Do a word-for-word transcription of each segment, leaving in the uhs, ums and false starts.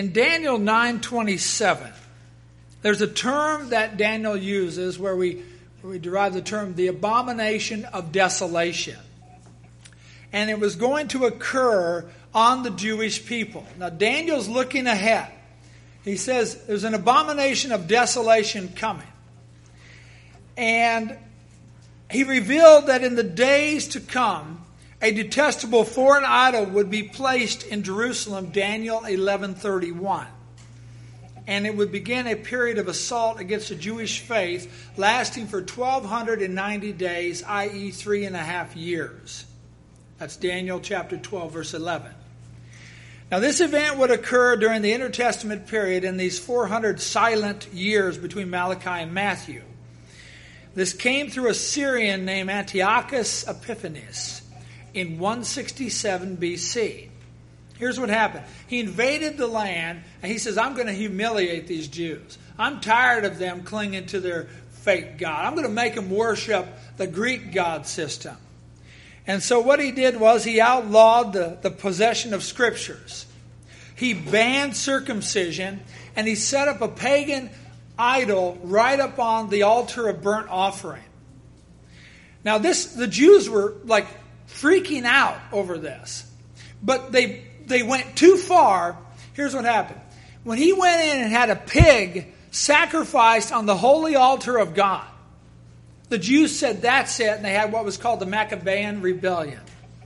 In Daniel nine twenty-seven, there's a term that Daniel uses where we, where we derive the term the abomination of desolation. And it was going to occur on the Jewish people. Now Daniel's looking ahead. He says there's an abomination of desolation coming. And he revealed that in the days to come, a detestable foreign idol would be placed in Jerusalem, Daniel eleven thirty-one. And it would begin a period of assault against the Jewish faith lasting for twelve ninety days, that is three and a half years. That's Daniel chapter twelve, verse eleven. Now this event would occur during the intertestament period in these four hundred silent years between Malachi and Matthew. This came through a Syrian named Antiochus Epiphanes in one sixty-seven B C. Here's what happened. He invaded the land and he says, I'm going to humiliate these Jews. I'm tired of them clinging to their fake God. I'm going to make them worship the Greek God system. And so what he did was he outlawed the, the possession of scriptures. He banned circumcision and he set up a pagan idol right up on the altar of burnt offering. Now this, the Jews were like freaking out over this. But they they went too far. Here's what happened. When he went in and had a pig sacrificed on the holy altar of God, the Jews said that's it, and they had what was called the Maccabean Rebellion.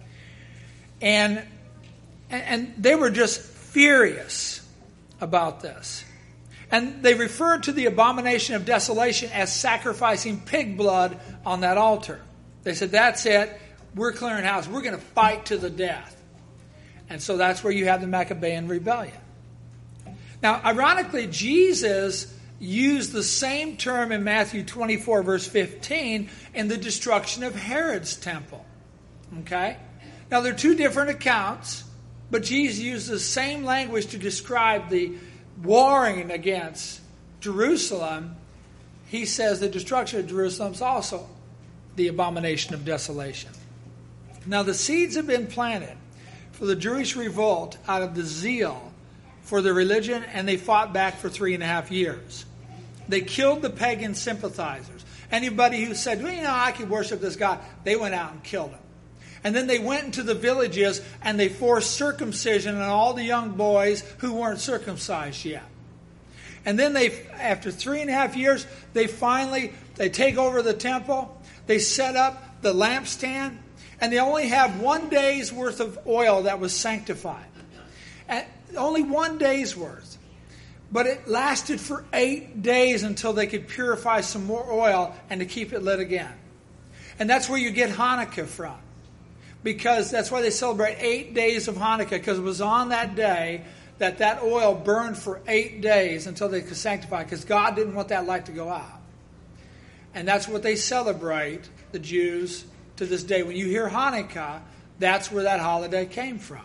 And, and they were just furious about this. And they referred to the abomination of desolation as sacrificing pig blood on that altar. They said, that's it. We're clearing house. We're going to fight to the death. And so that's where you have the Maccabean Rebellion. Now, ironically, Jesus used the same term in Matthew twenty-four, verse fifteen, in the destruction of Herod's temple. Okay? Now, there are two different accounts, but Jesus used the same language to describe the warring against Jerusalem. He says the destruction of Jerusalem is also the abomination of desolation. Now, the seeds have been planted for the Jewish revolt out of the zeal for the religion, and they fought back for three and a half years. They killed the pagan sympathizers. Anybody who said, well, you know, I can worship this God, they went out and killed them. And then they went into the villages and they forced circumcision on all the young boys who weren't circumcised yet. And then they, after three and a half years, they finally, they take over the temple, they set up the lampstand, and they only have one day's worth of oil that was sanctified. And only one day's worth. But it lasted for eight days until they could purify some more oil and to keep it lit again. And that's where you get Hanukkah from. Because that's why they celebrate eight days of Hanukkah, because it was on that day that that oil burned for eight days until they could sanctify, because God didn't want that light to go out. And that's what they celebrate, the Jews, to this day. When you hear Hanukkah, that's where that holiday came from.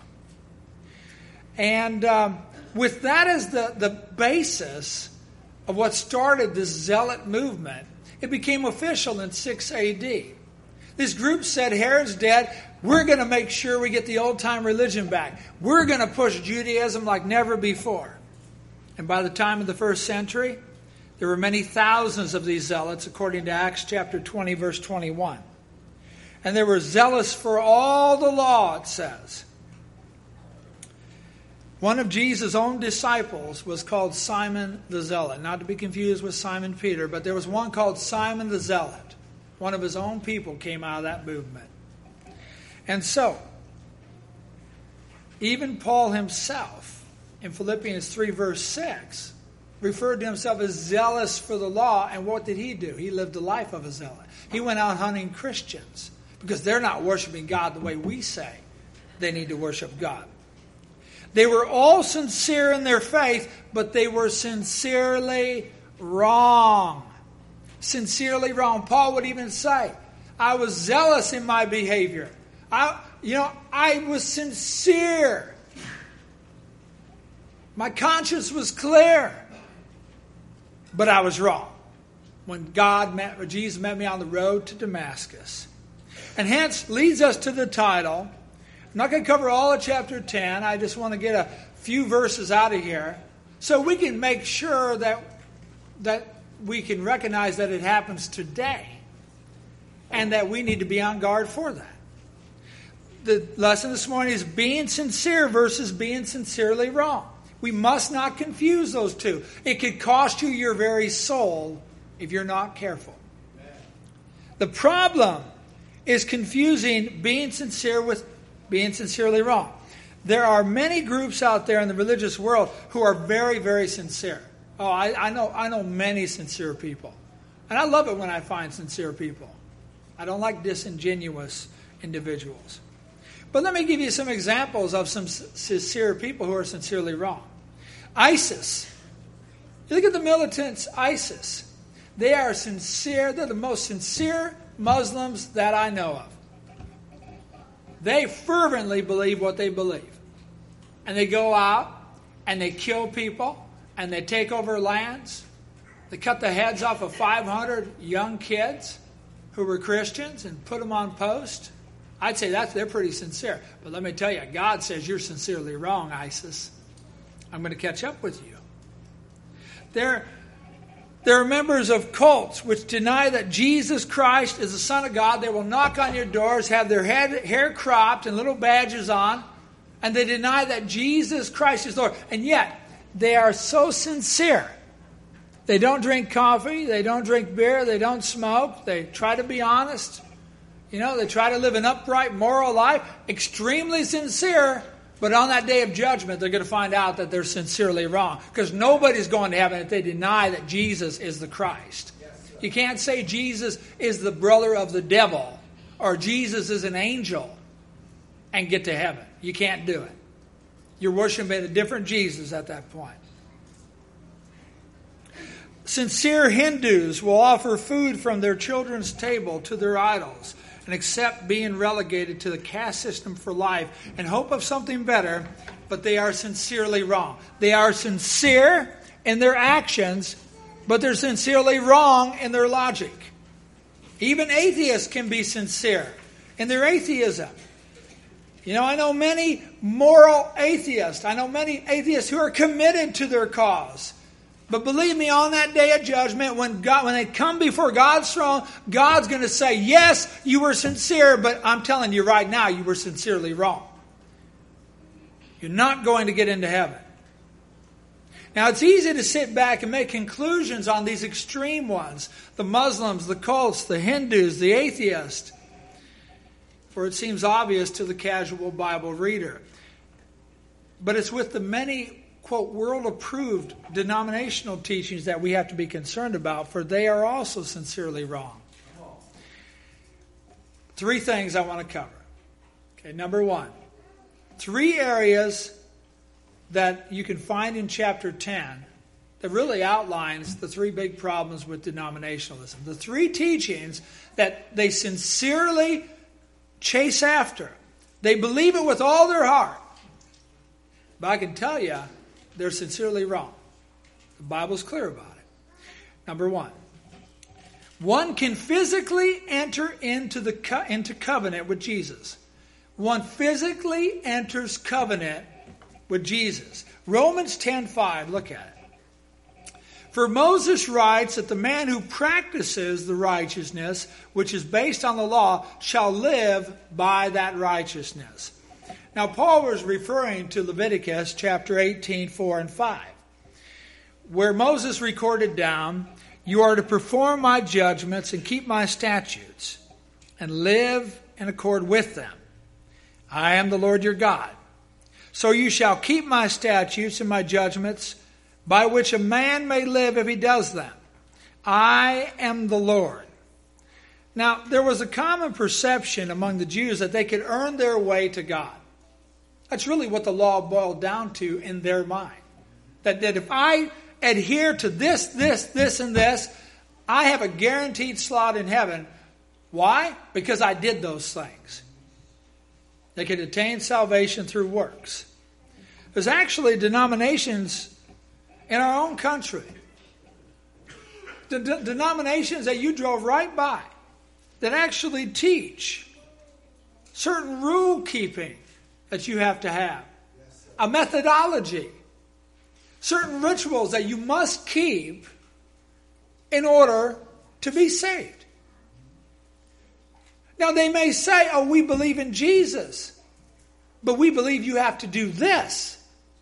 And um, with that as the, the basis of what started this zealot movement, it became official in six A D. This group said, Herod's dead. We're going to make sure we get the old-time religion back. We're going to push Judaism like never before. And by the time of the first century, there were many thousands of these zealots, according to Acts chapter twenty, verse twenty-one. And they were zealous for all the law, it says. One of Jesus' own disciples was called Simon the Zealot. Not to be confused with Simon Peter, but there was one called Simon the Zealot. One of his own people came out of that movement. And so, even Paul himself, in Philippians three, verse six, referred to himself as zealous for the law. And what did he do? He lived the life of a zealot. He went out hunting Christians, because they're not worshiping God the way we say they need to worship God. They were all sincere in their faith, but they were sincerely wrong. Sincerely wrong. Paul would even say, I was zealous in my behavior. I, you know, I was sincere. My conscience was clear. But I was wrong. When God met, when Jesus met me on the road to Damascus. And hence leads us to the title. I'm not going to cover all of chapter ten. I just want to get a few verses out of here so we can make sure that that we can recognize that it happens today and that we need to be on guard for that. The lesson this morning is being sincere versus being sincerely wrong. We must not confuse those two. It could cost you your very soul if you're not careful. The problem is confusing being sincere with being sincerely wrong. There are many groups out there in the religious world who are very, very sincere. Oh, I, I know I know many sincere people. And I love it when I find sincere people. I don't like disingenuous individuals. But let me give you some examples of some sincere people who are sincerely wrong. ISIS. You look at the militants, ISIS. They are sincere. They're the most sincere Muslims that I know of. They fervently believe what they believe. And they go out and they kill people and they take over lands. They cut the heads off of five hundred young kids who were Christians and put them on post. I'd say that's they're pretty sincere. But let me tell you, God says you're sincerely wrong, ISIS. I'm going to catch up with you. They're, they're members of cults which deny that Jesus Christ is the Son of God. They will knock on your doors, have their head, hair cropped and little badges on, and they deny that Jesus Christ is Lord. And yet, they are so sincere. They don't drink coffee, they don't drink beer, they don't smoke, they try to be honest. You know, they try to live an upright, moral life, extremely sincere, but on that day of judgment, they're going to find out that they're sincerely wrong. Because nobody's going to heaven if they deny that Jesus is the Christ. You can't say Jesus is the brother of the devil or Jesus is an angel and get to heaven. You can't do it. You're worshiping a different Jesus at that point. Sincere Hindus will offer food from their children's table to their idols and accept being relegated to the caste system for life in hope of something better, but they are sincerely wrong. They are sincere in their actions, but they're sincerely wrong in their logic. Even atheists can be sincere in their atheism. You know, I know many moral atheists. I know many atheists who are committed to their cause. But believe me, on that day of judgment, when God, when they come before God's throne, God's going to say, yes, you were sincere, but I'm telling you right now, you were sincerely wrong. You're not going to get into heaven. Now, it's easy to sit back and make conclusions on these extreme ones. The Muslims, the cults, the Hindus, the atheists. For it seems obvious to the casual Bible reader. But it's with the many, quote, world-approved denominational teachings that we have to be concerned about, for they are also sincerely wrong. Three things I want to cover. Okay, number one, three areas that you can find in chapter ten that really outlines the three big problems with denominationalism. The three teachings that they sincerely chase after. They believe it with all their heart. But I can tell you, they're sincerely wrong. The Bible's clear about it. Number one. One can physically enter into the co- into covenant with Jesus. One physically enters covenant with Jesus. Romans ten five, look at it. For Moses writes that the man who practices the righteousness which is based on the law shall live by that righteousness. Now, Paul was referring to Leviticus chapter eighteen, four and five, where Moses recorded down, you are to perform my judgments and keep my statutes and live in accord with them. I am the Lord your God. So you shall keep my statutes and my judgments by which a man may live if he does them. I am the Lord. Now, there was a common perception among the Jews that they could earn their way to God. That's really what the law boiled down to in their mind. That, that if I adhere to this, this, this, and this, I have a guaranteed slot in heaven. Why? Because I did those things. They could attain salvation through works. There's actually denominations in our own country. The de- denominations that you drove right by that actually teach certain rule keeping that you have to have. a methodology, certain rituals that you must keep in order to be saved. Now they may say, oh, we believe in Jesus, but we believe you have to do this.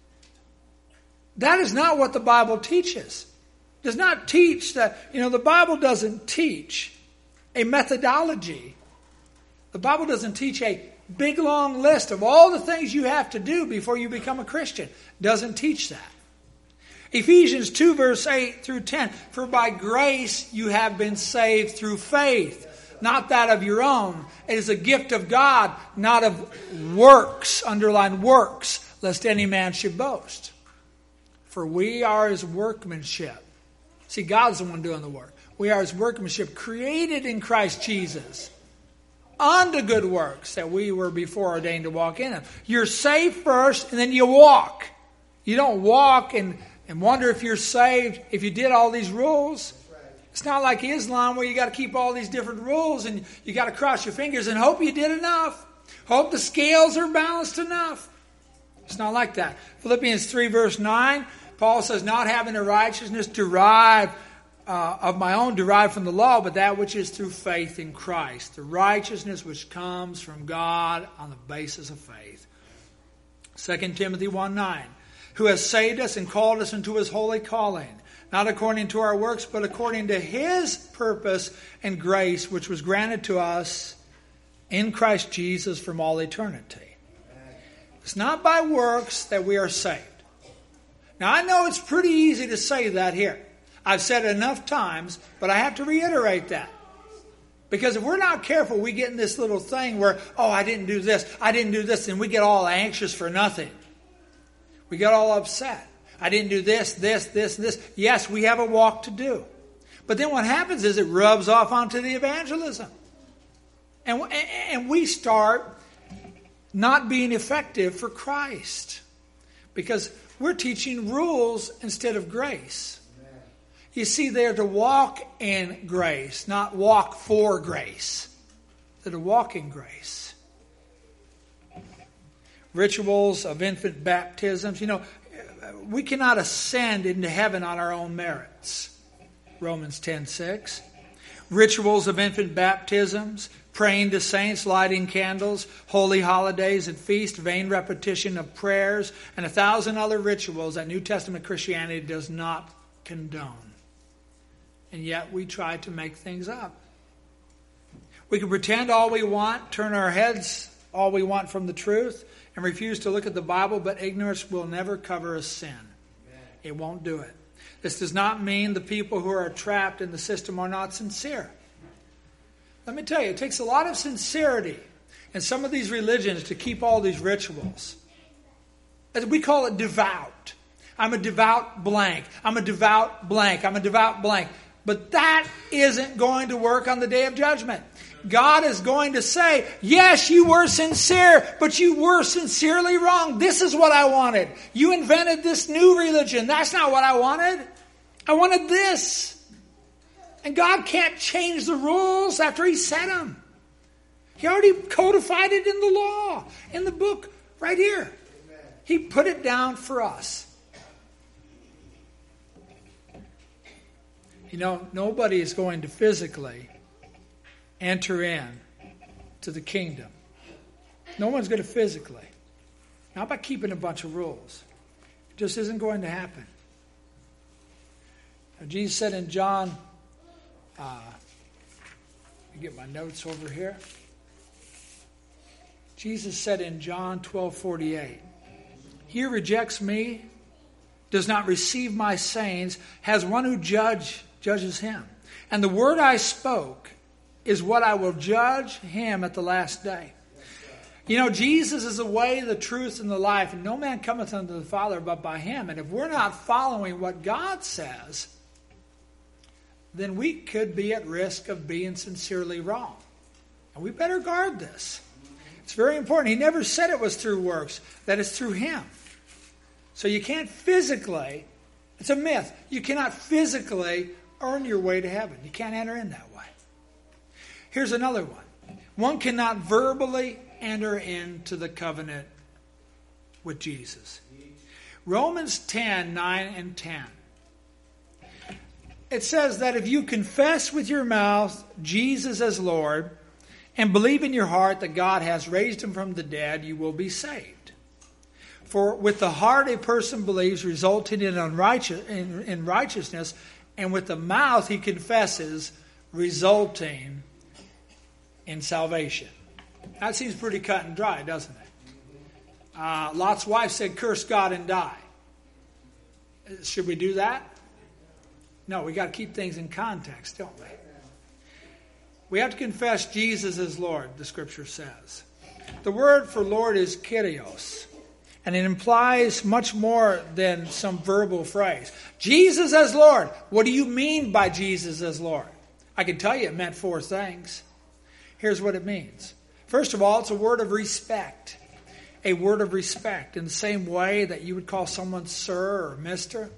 That is not what the Bible teaches. It does not teach that, you know, the Bible doesn't teach a methodology. The Bible doesn't teach a big long list of all the things you have to do before you become a Christian. It doesn't teach that. Ephesians two verse eight through ten, for by grace you have been saved through faith, not that of your own. It is a gift of God, not of works, underline works, lest any man should boast. For we are his workmanship. See, God's the one doing the work. We are his workmanship, created in Christ Jesus unto good works that we were before ordained to walk in them. You're saved first, and then you walk. You don't walk and, and wonder if you're saved if you did all these rules. It's not like Islam where you got to keep all these different rules and you got to cross your fingers and hope you did enough. Hope the scales are balanced enough. It's not like that. Philippians three verse nine, Paul says, not having a righteousness derived uh, of my own derived from the law, but that which is through faith in Christ. The righteousness which comes from God on the basis of faith. Second Timothy one nine, who has saved us and called us into his holy calling, not according to our works, but according to his purpose and grace, which was granted to us in Christ Jesus from all eternity. It's not by works that we are saved. Now, I know it's pretty easy to say that here. I've said it enough times, but I have to reiterate that. Because if we're not careful, we get in this little thing where, oh, I didn't do this, I didn't do this, and we get all anxious for nothing. We get all upset. I didn't do this, this, this, and this. Yes, we have a walk to do. But then what happens is it rubs off onto the evangelism. And, and we start not being effective for Christ. Because we're teaching rules instead of grace. You see, they're to walk in grace, not walk for grace. They're to walk in grace. Rituals of infant baptisms. You know, we cannot ascend into heaven on our own merits. Romans ten six. Rituals of infant baptisms, praying to saints, lighting candles, holy holidays and feasts, vain repetition of prayers, and a thousand other rituals that New Testament Christianity does not condone. And yet we try to make things up. We can pretend all we want, turn our heads all we want from the truth, and refuse to look at the Bible, but ignorance will never cover a sin. Amen. It won't do it. This does not mean the people who are trapped in the system are not sincere. Let me tell you, it takes a lot of sincerity in some of these religions to keep all these rituals. We call it devout. I'm a devout blank. I'm a devout blank. I'm a devout blank. But that isn't going to work on the day of judgment. God is going to say, yes, you were sincere, but you were sincerely wrong. This is what I wanted. You invented this new religion. That's not what I wanted. I wanted this. And God can't change the rules after He set them. He already codified it in the law, in the book, right here. He put it down for us. You know, nobody is going to physically enter in to the kingdom. No one's going to physically. Not by keeping a bunch of rules. It just isn't going to happen. Now, Jesus said in John, uh, let me get my notes over here. Jesus said in John twelve forty-eight, he who rejects me, does not receive my sayings, has one who judge, judges him. And the word I spoke is what I will judge him at the last day. You know, Jesus is the way, the truth, and the life. And no man cometh unto the Father but by him. And if we're not following what God says, then we could be at risk of being sincerely wrong. And we better guard this. It's very important. He never said it was through works, that it's through Him. So you can't physically, it's a myth, you cannot physically earn your way to heaven. You can't enter in that way. Here's another one. One cannot verbally enter into the covenant with Jesus. Romans ten, nine and ten. It says that if you confess with your mouth Jesus as Lord and believe in your heart that God has raised him from the dead, you will be saved. For with the heart a person believes, resulting in, unrighteous, in, in righteousness, and with the mouth he confesses, resulting in salvation. That seems pretty cut and dry, doesn't it? Uh, Lot's wife said, curse God and die. Should we do that? No, we got to keep things in context, don't we? We have to confess Jesus as Lord, the Scripture says. The word for Lord is Kyrios, and it implies much more than some verbal phrase. Jesus as Lord. What do you mean by Jesus as Lord? I can tell you it meant four things. Here's what it means. First of all, it's a word of respect. A word of respect in the same way that you would call someone sir or mister.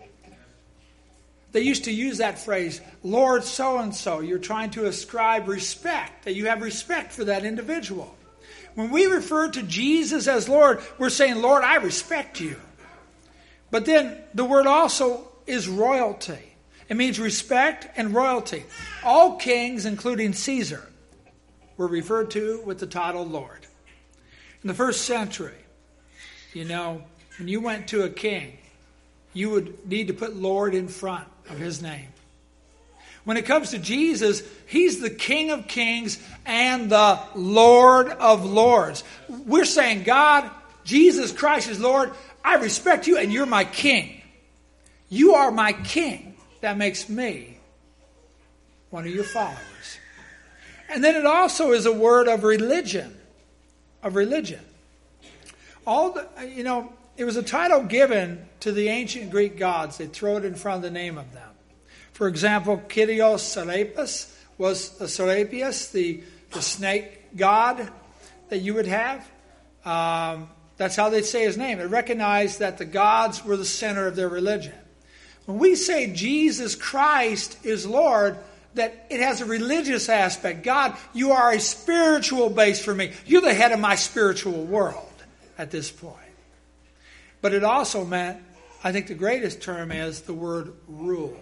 They used to use that phrase, Lord so-and-so. You're trying to ascribe respect, that you have respect for that individual. When we refer to Jesus as Lord, we're saying, Lord, I respect you. But then the word also is royalty. It means respect and royalty. All kings, including Caesar, were referred to with the title Lord. In the first century, you know, when you went to a king, you would need to put Lord in front of his name. When it comes to Jesus, he's the King of Kings and the Lord of Lords. We're saying, God, Jesus Christ is Lord. I respect you and you're my King. You are my King. That makes me one of your followers. And then it also is a word of religion. Of religion. All the, you know, it was a title given to the ancient Greek gods. They throw it in front of the name of them. For example, Kyrios Serapis was the Serapius, the, the snake god that you would have. Um, that's how they'd say his name. It recognized that the gods were the center of their religion. When we say Jesus Christ is Lord, that it has a religious aspect. God, you are a spiritual base for me. You're the head of my spiritual world at this point. But it also meant, I think the greatest term is the word rule.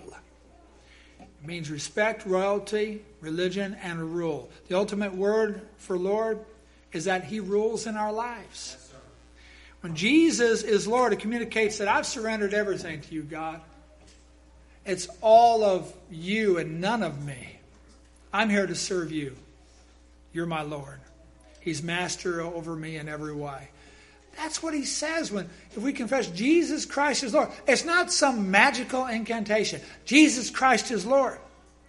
It means respect, royalty, religion, and rule. The ultimate word for Lord is that he rules in our lives. When Jesus is Lord, it communicates that I've surrendered everything to you, God. It's all of you and none of me. I'm here to serve you. You're my Lord. He's master over me in every way. That's what he says when if we confess Jesus Christ is Lord. It's not some magical incantation. Jesus Christ is Lord.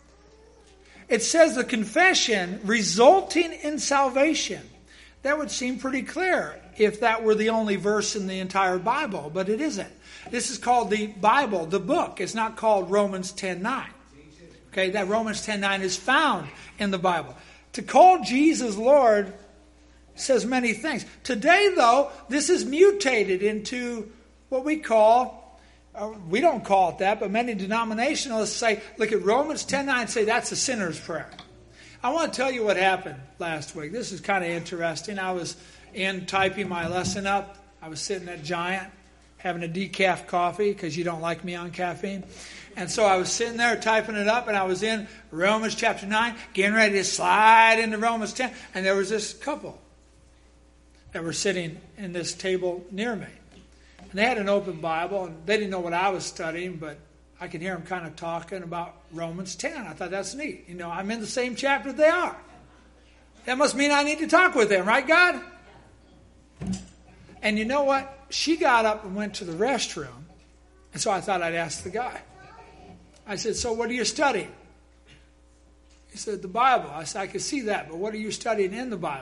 It says the confession resulting in salvation. That would seem pretty clear if that were the only verse in the entire Bible, but it isn't. This is called the Bible, the book. It's not called Romans ten nine. Okay, that Romans ten nine is found in the Bible. To call Jesus Lord says many things. Today, though, this is mutated into what we call, uh, we don't call it that, but many denominationalists say, look at Romans ten nine and say that's a sinner's prayer. I want to tell you what happened last week. This is kind of interesting. I was in typing my lesson up. I was sitting at Giant having a decaf coffee because you don't like me on caffeine. And so I was sitting there typing it up, and I was in Romans chapter nine, getting ready to slide into Romans ten, and there was this couple that were sitting in this table near me. And they had an open Bible, and they didn't know what I was studying, but I could hear them kind of talking about Romans ten. I thought, that's neat. You know, I'm in the same chapter they are. That must mean I need to talk with them, right, God? And you know what? She got up and went to the restroom, and so I thought I'd ask the guy. I said, so what are you studying? He said, the Bible. I said, I can see that, but what are you studying in the Bible?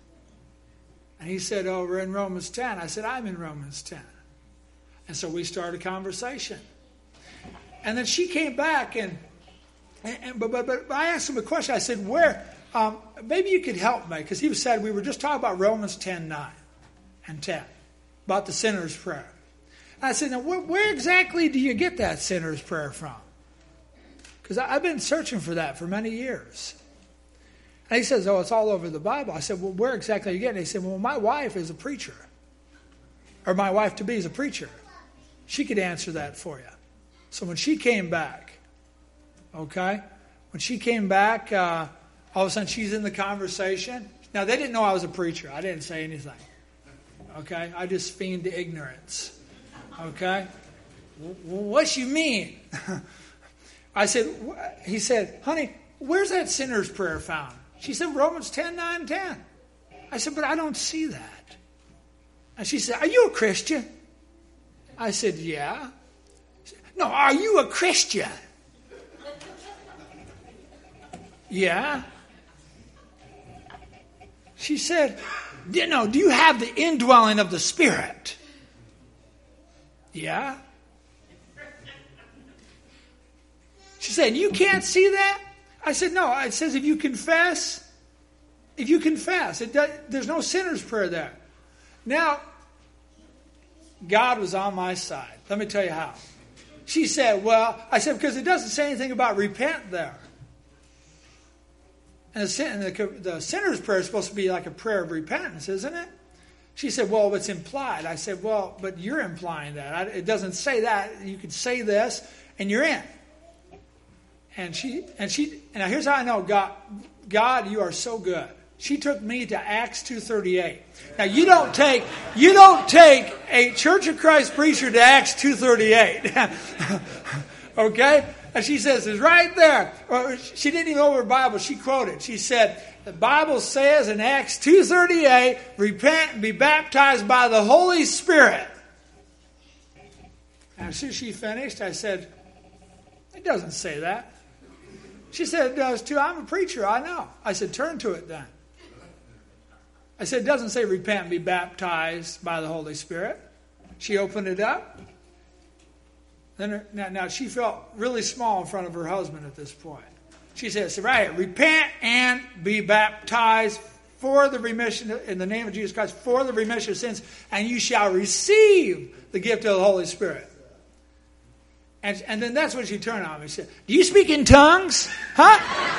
And he said, oh, we're in Romans ten. I said, I'm in Romans ten. And so we started a conversation. And then she came back, and, and, and but, but but I asked him a question. I said, where? Um, maybe you could help me, because he said we were just talking about Romans ten nine and ten, about the sinner's prayer. And I said, now where, where exactly do you get that sinner's prayer from? Because I've been searching for that for many years. And he says, oh, it's all over the Bible. I said, well, where exactly are you getting it? He said, well, my wife is a preacher. or my wife-to-be is a preacher. She could answer that for you. So when she came back, okay, when she came back, uh, all of a sudden she's in the conversation. Now, they didn't know I was a preacher. I didn't say anything. Okay? I just feigned ignorance. Okay? What you mean? I said, he said, honey, where's that sinner's prayer found? She said, Romans ten, nine, ten. I said, but I don't see that. And she said, are you a Christian? I said, yeah. Said, no, are you a Christian? Yeah. She said, no, do you have the indwelling of the Spirit? Yeah. She said, you can't see that? I said, no. It says if you confess, if you confess, it does, there's no sinner's prayer there. Now, God was on my side. Let me tell you how. She said, well, I said, because it doesn't say anything about repent there. And the, and the, the sinner's prayer is supposed to be like a prayer of repentance, isn't it? She said, well, it's implied. I said, well, but you're implying that. I, it doesn't say that. You could say this, and you're in. And she, and she, and here's how I know God, God, you are so good. She took me to Acts two thirty-eight. Now you don't take, you don't take a Church of Christ preacher to Acts two thirty-eight. Okay? And she says, it's right there. Or she didn't even know her Bible. She quoted. She said, the Bible says in Acts two thirty-eight, repent and be baptized by the Holy Spirit. And as soon as she finished, I said, it doesn't say that. She said, it does too. I'm a preacher. I know. I said, turn to it then. I said, it doesn't say repent and be baptized by the Holy Spirit. She opened it up. Then her, now, now she felt really small in front of her husband at this point. She says, right here, repent and be baptized for the remission, in the name of Jesus Christ, for the remission of sins, and you shall receive the gift of the Holy Spirit. And, and then that's when she turned on me. She said, do you speak in tongues? Huh?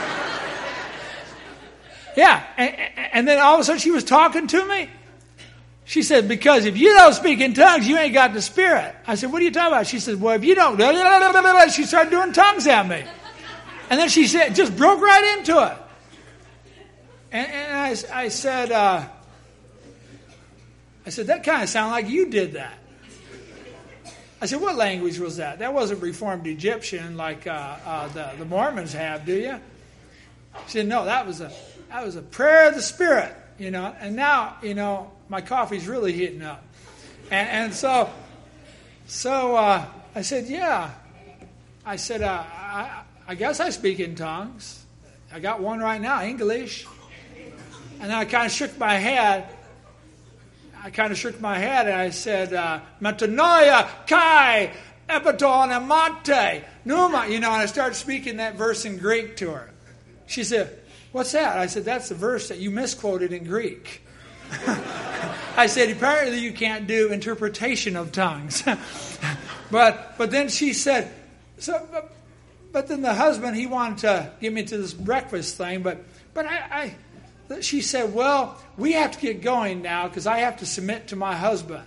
Yeah. And, and then all of a sudden she was talking to me. She said, because if you don't speak in tongues, you ain't got the Spirit. I said, what are you talking about? She said, well, if you don't... She started doing tongues at me. And then she said, just broke right into it. And, and I, I said, uh, I said, that kind of sounded like you did that. I said, what language was that? That wasn't Reformed Egyptian like uh, uh, the, the Mormons have, do you? She said, no, that was a that was a prayer of the Spirit, you know. And now, you know, my coffee's really heating up. And, and so, so uh, I said, yeah. I said, uh, I, I guess I speak in tongues. I got one right now, English. And then I kind of shook my head. I kind of shook my head and I said, uh, Metanoia, Kai, Epiton, Amante, Numa. You know, and I started speaking that verse in Greek to her. She said, what's that? I said, that's the verse that you misquoted in Greek. I said, apparently you can't do interpretation of tongues. but but then she said, so. But, but then the husband, he wanted to get me to this breakfast thing, but but I... I She said, well, we have to get going now because I have to submit to my husband.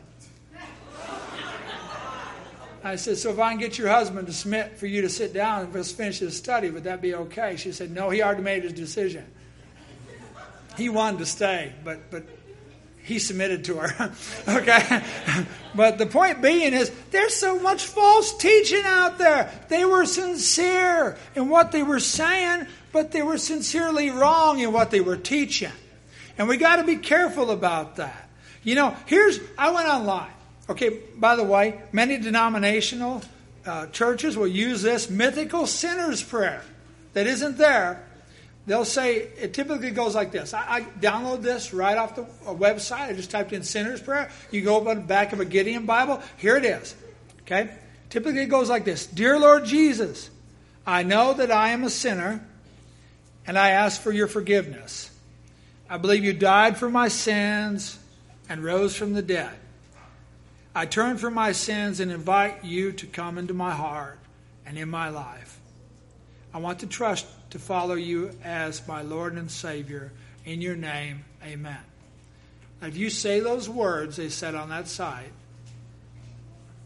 I said, so if I can get your husband to submit for you to sit down and let's finish his study, would that be okay? She said, no, he already made his decision. He wanted to stay, but but he submitted to her. Okay? But the point being is, there's so much false teaching out there. They were sincere in what they were saying, but they were sincerely wrong in what they were teaching. And we got to be careful about that. You know, here's, I went online. Okay, by the way, many denominational uh, churches will use this mythical sinner's prayer that isn't there. They'll say, it typically goes like this. I, I download this right off the website. I just typed in sinner's prayer. You go up on the back of a Gideon Bible. Here it is. Okay? Typically it goes like this. Dear Lord Jesus, I know that I am a sinner, and I ask for your forgiveness. I believe you died for my sins and rose from the dead. I turn from my sins and invite you to come into my heart and in my life. I want to trust to follow you as my Lord and Savior. In your name, amen. Now, if you say those words they said on that site,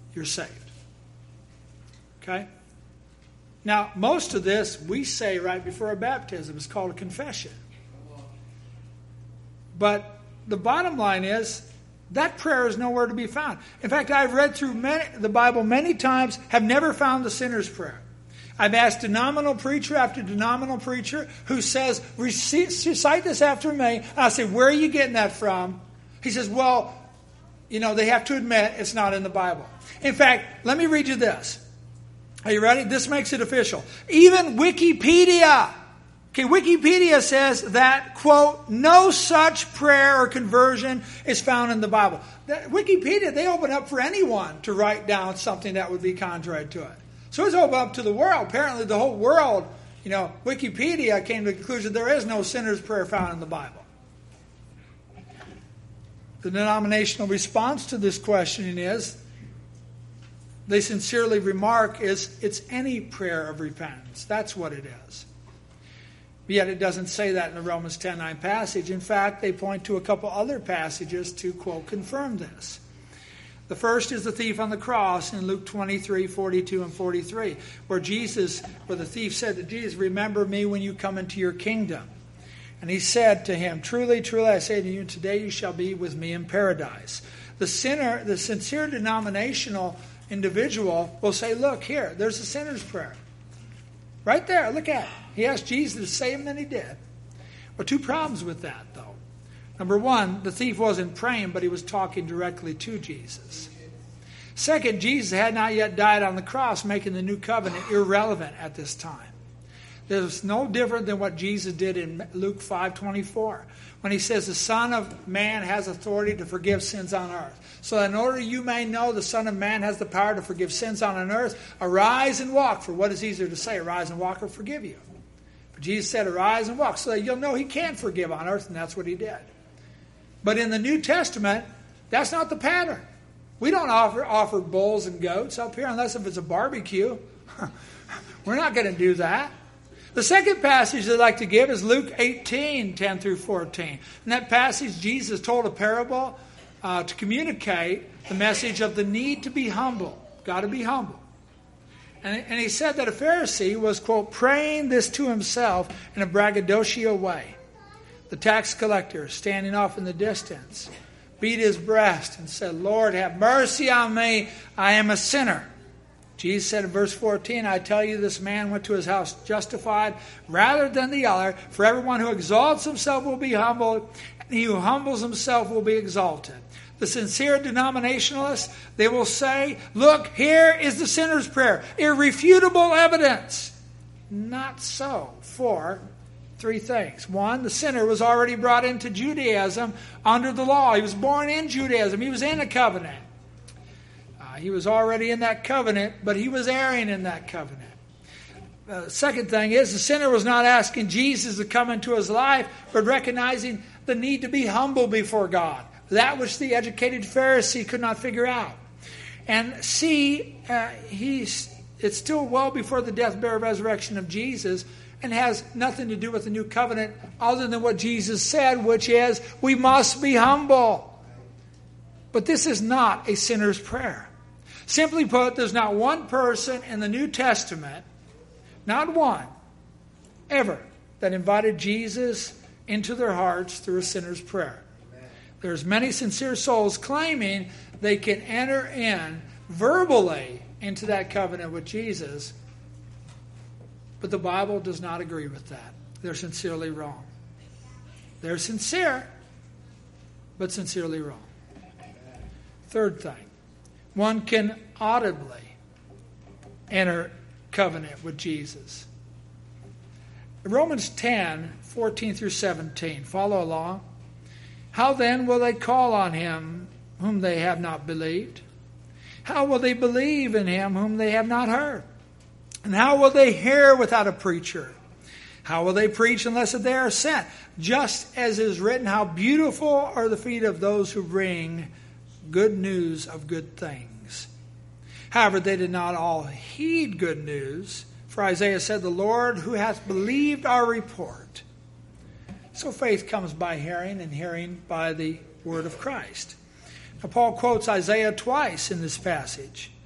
you're saved. Okay? Now, most of this we say right before our baptism. It's called a confession. But the bottom line is, that prayer is nowhere to be found. In fact, I've read through many, the Bible many times, have never found the sinner's prayer. I've asked denominational preacher after denominational preacher who says, recite this after me. And I say, where are you getting that from? He says, well, you know, they have to admit it's not in the Bible. In fact, let me read you this. Are you ready? This makes it official. Even Wikipedia. Okay, Wikipedia says that, quote, no such prayer or conversion is found in the Bible. That, Wikipedia, they open up for anyone to write down something that would be contrary to it. So it's open up to the world. Apparently the whole world, you know, Wikipedia came to the conclusion there is no sinner's prayer found in the Bible. The denominational response to this questioning is, they sincerely remark, is it's any prayer of repentance. That's what it is. Yet it doesn't say that in the Romans ten nine passage. In fact, they point to a couple other passages to, quote, confirm this. The first is the thief on the cross in Luke twenty-three, forty-two, and forty-three, where Jesus, where the thief said to Jesus, remember me when you come into your kingdom. And he said to him, truly, truly, I say to you, today you shall be with me in paradise. The sinner, the sincere denominational individual will say, look here, there's a sinner's prayer. Right there, look at it. He asked Jesus to save him, and he did. Well, two problems with that, though. Number one, the thief wasn't praying, but he was talking directly to Jesus. Second, Jesus had not yet died on the cross, making the new covenant irrelevant at this time. There's no different than what Jesus did in Luke five twenty-four, when he says the Son of Man has authority to forgive sins on earth. So that in order you may know the Son of Man has the power to forgive sins on an earth, arise and walk. For what is easier to say, arise and walk or forgive you? But Jesus said, arise and walk, so that you'll know he can forgive on earth, and that's what he did. But in the New Testament, that's not the pattern. We don't offer, offer bulls and goats up here unless if it's a barbecue. We're not going to do that. The second passage I'd like to give is Luke eighteen, ten through fourteen. In that passage, Jesus told a parable uh, to communicate the message of the need to be humble. Got to be humble. And, and he said that a Pharisee was, quote, praying this to himself in a braggadocio way. The tax collector, standing off in the distance, beat his breast and said, Lord, have mercy on me. I am a sinner. Jesus said in verse fourteen, I tell you, this man went to his house justified rather than the other. For everyone who exalts himself will be humbled, and he who humbles himself will be exalted. The sincere denominationalists, they will say, look, here is the sinner's prayer. Irrefutable evidence. Not so. For three things. One, the sinner was already brought into Judaism under the law. He was born in Judaism. He was in a covenant. He was already in that covenant, but he was erring in that covenant. Uh, the second thing is, the sinner was not asking Jesus to come into his life, but recognizing the need to be humble before God. That which the educated Pharisee could not figure out. And C, uh, he's, it's still well before the death, burial, resurrection of Jesus, and has nothing to do with the new covenant other than what Jesus said, which is, we must be humble. But this is not a sinner's prayer. Simply put, there's not one person in the New Testament, not one, ever, that invited Jesus into their hearts through a sinner's prayer. There's many sincere souls claiming they can enter in verbally into that covenant with Jesus, but the Bible does not agree with that. They're sincerely wrong. They're sincere, but sincerely wrong. Third thing. One can audibly enter covenant with Jesus. Romans ten, fourteen through seventeen. Follow along. How then will they call on him whom they have not believed? How will they believe in him whom they have not heard? And how will they hear without a preacher? How will they preach unless they are sent? Just as is written, how beautiful are the feet of those who bring good news of good things. However, they did not all heed good news, for Isaiah said, the Lord who hath believed our report. So faith comes by hearing, and hearing by the word of Christ. Now, Paul quotes Isaiah twice in this passage.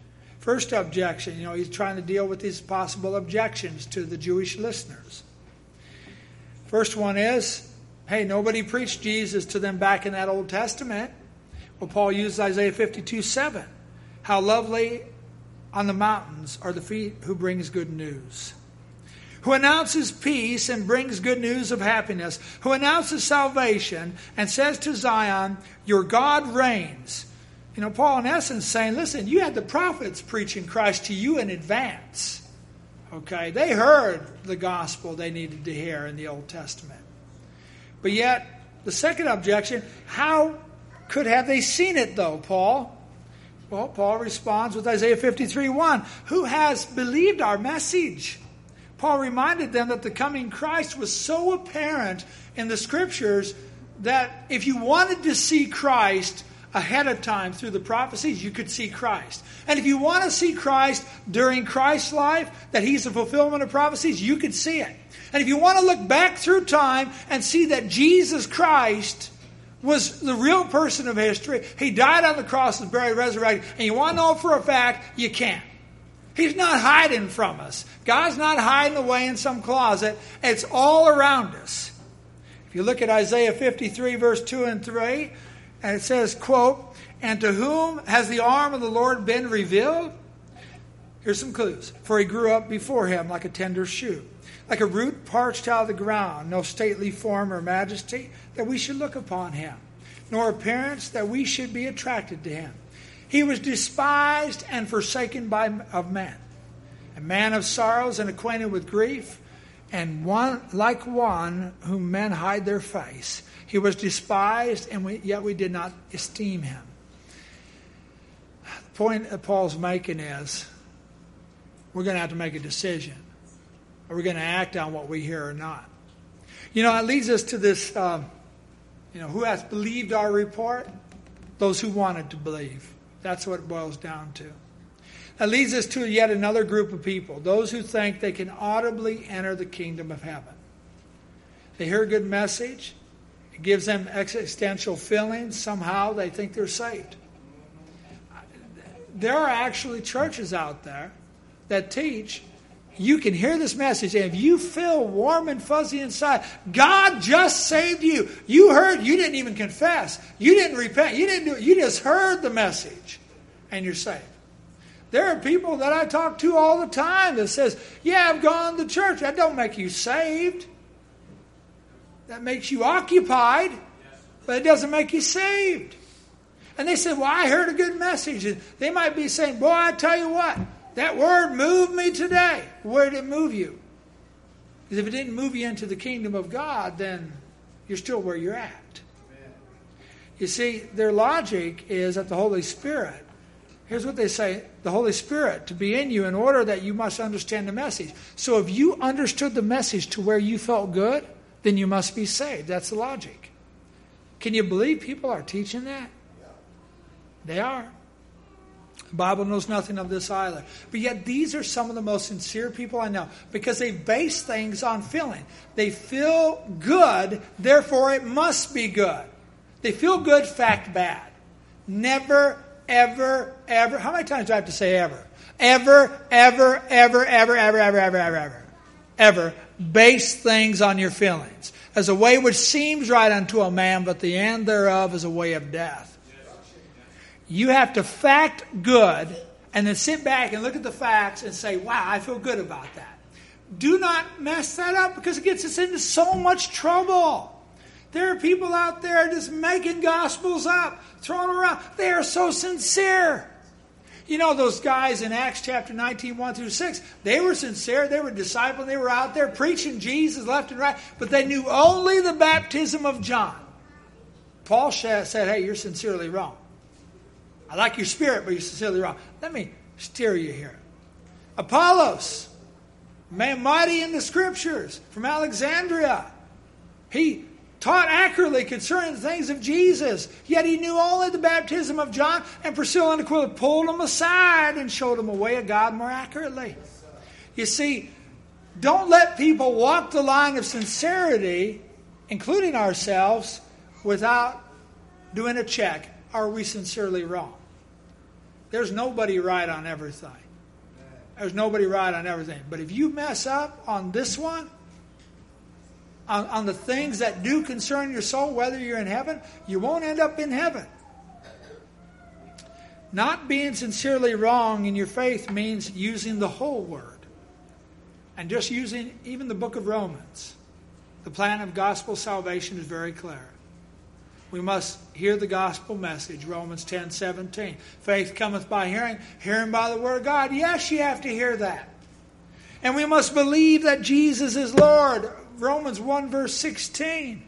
First objection, you know, he's trying to deal with these possible objections to the Jewish listeners. First one is, hey, nobody preached Jesus to them back in that Old Testament. Well, Paul used Isaiah fifty-two seven. How lovely on the mountains are the feet who brings good news. Who announces peace and brings good news of happiness. Who announces salvation and says to Zion, your God reigns. You know, Paul in essence saying, listen, you had the prophets preaching Christ to you in advance. Okay, they heard the gospel they needed to hear in the Old Testament. But yet, the second objection, how could have they seen it though, Paul? Well, Paul responds with Isaiah fifty-three one. Who has believed our message? Paul reminded them that the coming Christ was so apparent in the Scriptures that if you wanted to see Christ ahead of time through the prophecies, you could see Christ. And if you want to see Christ during Christ's life, that He's the fulfillment of prophecies, you could see it. And if you want to look back through time and see that Jesus Christ was the real person of history, He died on the cross, was buried, resurrected, and you want to know for a fact, you can't. He's not hiding from us. God's not hiding away in some closet. It's all around us. If you look at Isaiah fifty-three, verse two and three, and it says, quote, and to whom has the arm of the Lord been revealed? Here's some clues. For He grew up before Him like a tender shoot, like a root parched out of the ground, no stately form or majesty that we should look upon Him, nor appearance that we should be attracted to Him. He was despised and forsaken by of men, a man of sorrows and acquainted with grief, and one like one whom men hide their face. He was despised, and we, yet we did not esteem Him. The point that Paul's making is, we're going to have to make a decision. Are we going to act on what we hear or not? You know, it leads us to this, um, you know, who has believed our report? Those who wanted to believe. That's what it boils down to. That leads us to yet another group of people, those who think they can audibly enter the kingdom of heaven. They hear a good message. It gives them existential feelings. Somehow they think they're saved. There are actually churches out there that teach you can hear this message, and if you feel warm and fuzzy inside, God just saved you. You heard, you didn't even confess. You didn't repent. You didn't do it. You just heard the message, and you're saved. There are people that I talk to all the time that says, yeah, I've gone to church. That don't make you saved. That makes you occupied, but it doesn't make you saved. And they said, well, I heard a good message. And they might be saying, boy, I tell you what, that word moved me today. Where did it move you? Because if it didn't move you into the kingdom of God, then you're still where you're at. Amen. You see, their logic is that the Holy Spirit, here's what they say, the Holy Spirit to be in you in order that you must understand the message. So if you understood the message to where you felt good, then you must be saved. That's the logic. Can you believe people are teaching that? Yeah. They are. The Bible knows nothing of this either. But yet these are some of the most sincere people I know, because they base things on feeling. They feel good, therefore it must be good. They feel good, fact bad. Never, ever, ever. How many times do I have to say ever? Ever, ever, ever, ever, ever, ever, ever, ever, ever. Ever base things on your feelings. As a way which seems right unto a man, but the end thereof is a way of death. You have to fact good and then sit back and look at the facts and say, wow, I feel good about that. Do not mess that up, because it gets us into so much trouble. There are people out there just making gospels up, throwing around. They are so sincere. You know, those guys in Acts chapter nineteen, one through six, they were sincere. They were disciples. They were out there preaching Jesus left and right, but they knew only the baptism of John. Paul said, hey, you're sincerely wrong. I like your spirit, but you're sincerely wrong. Let me steer you here. Apollos, man mighty in the Scriptures, from Alexandria. He taught accurately concerning the things of Jesus, yet he knew only the baptism of John, and Priscilla and Aquila pulled him aside and showed him a way of God more accurately. You see, don't let people walk the line of sincerity, including ourselves, without doing a check. Are we sincerely wrong? There's nobody right on everything. There's nobody right on everything. But if you mess up on this one, on, on the things that do concern your soul, whether you're in heaven, you won't end up in heaven. Not being sincerely wrong in your faith means using the whole word. And just using even the book of Romans. The plan of gospel salvation is very clear. We must hear the gospel message, Romans ten seventeen. Faith cometh by hearing, hearing by the word of God. Yes, you have to hear that. And we must believe that Jesus is Lord, Romans one verse sixteen.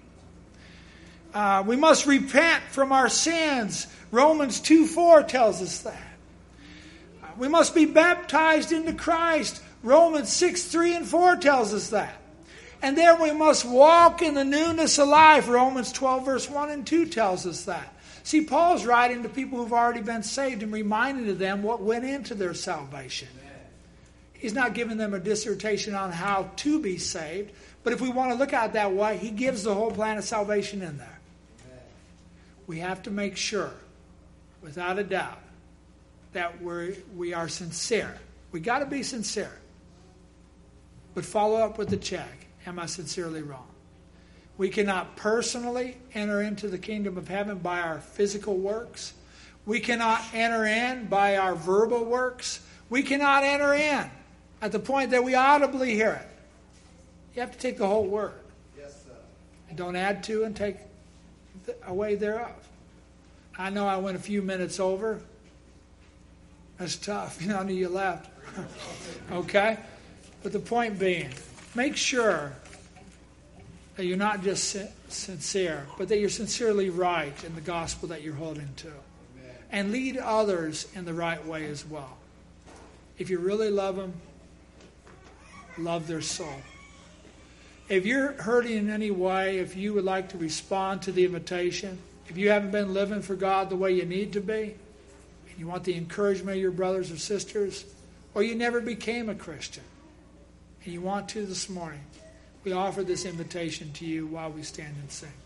Uh, we must repent from our sins, Romans two four tells us that. Uh, we must be baptized into Christ, Romans six three and four tells us that. And then we must walk in the newness of life. Romans twelve verse one and two tells us that. See, Paul's writing to people who've already been saved and reminding them what went into their salvation. He's not giving them a dissertation on how to be saved. But if we want to look at it that way, he gives the whole plan of salvation in there. We have to make sure, without a doubt, that we're, we are sincere. We got to be sincere. But follow up with the check. Am I sincerely wrong? We cannot personally enter into the kingdom of heaven by our physical works. We cannot enter in by our verbal works. We cannot enter in at the point that we audibly hear it. You have to take the whole word. Yes, sir. And don't add to and take away thereof. I know I went a few minutes over. That's tough. You know, I knew you left. Okay? But the point being, make sure that you're not just sincere, but that you're sincerely right in the gospel that you're holding to. Amen. And lead others in the right way as well. If you really love them, love their soul. If you're hurting in any way, if you would like to respond to the invitation, if you haven't been living for God the way you need to be, and you want the encouragement of your brothers or sisters, or you never became a Christian, and you want to this morning, we offer this invitation to you while we stand and sing.